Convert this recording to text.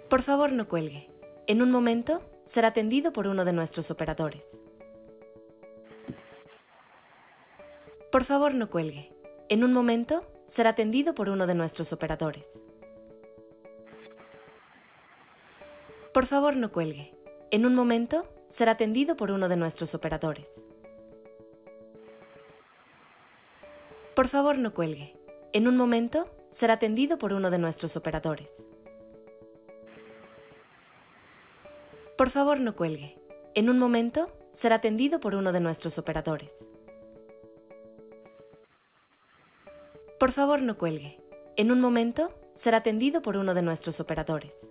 Por favor, no cuelgue. En un momento, será atendido por uno de nuestros operadores. Por favor, no cuelgue. En un momento, será atendido por uno de nuestros operadores. Por favor, no cuelgue. En un momento, será atendido por uno de nuestros operadores. Por favor, no cuelgue. En un momento, será atendido por uno de nuestros operadores. Por favor, no cuelgue. En un momento, será atendido por uno de nuestros operadores. Por favor, no cuelgue. En un momento, será atendido por uno de nuestros operadores.